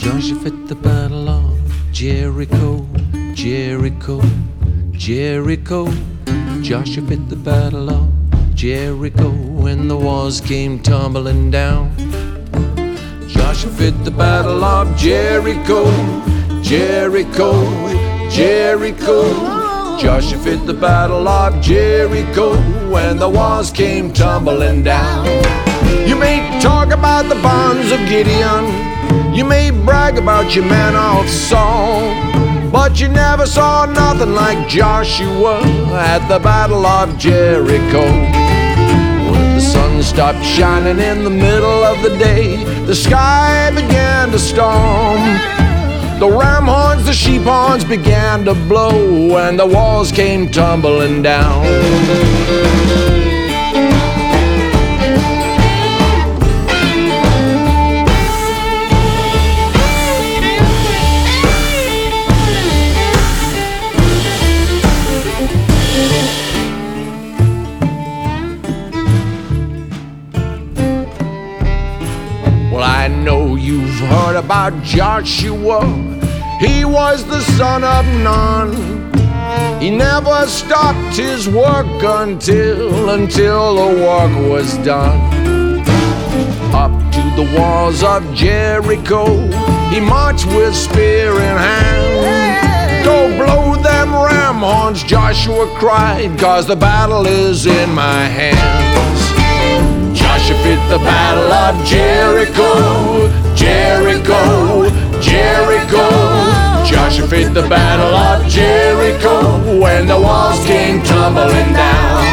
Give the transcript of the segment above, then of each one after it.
Joshua fit the battle of Jericho, Jericho, Jericho. Joshua fit the battle of Jericho when the walls came tumbling down. Joshua fit the battle of Jericho, Jericho, Jericho. Joshua fit the battle of Jericho when the walls came tumbling down. You may talk about the bonds of Gideon, you may brag about your man of Saul, but you never saw nothing like Joshua at the battle of Jericho. When the sun stopped shining in the middle of the day, the sky began to storm. The ram horns, the sheep horns began to blow, and the walls came tumbling down. Well, I know you've heard about Joshua. He was the son of Nun. He never stopped his work until the work was done. Up to the walls of Jericho, he marched with spear in hand. Go blow them ram horns, Joshua cried, 'cause the battle is in my hands. Joshua fit the battle of Jericho, Jericho, Jericho. Joshua fit the battle of Jericho when the walls came tumbling down.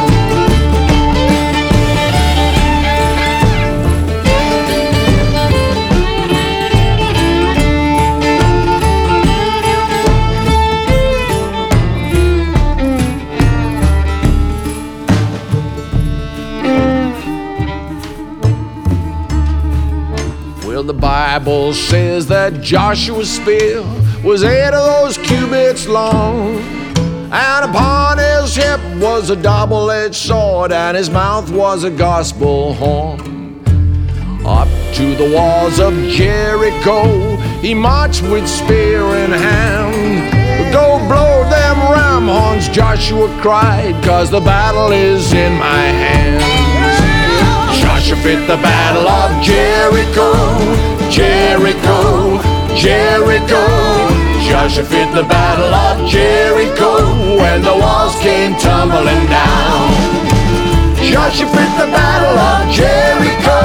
Well, the Bible says that Joshua's spear was 8 of those cubits long, and upon his hip was a double-edged sword, and his mouth was a gospel horn. Up to the walls of Jericho he marched with spear in hand. Go blow them ram horns, Joshua cried, 'cause the battle is in my hands. Joshua fit the battle of Jericho, Jericho, Jericho. Joshua fit the battle of Jericho when the walls came tumbling down. Joshua fit the battle of Jericho,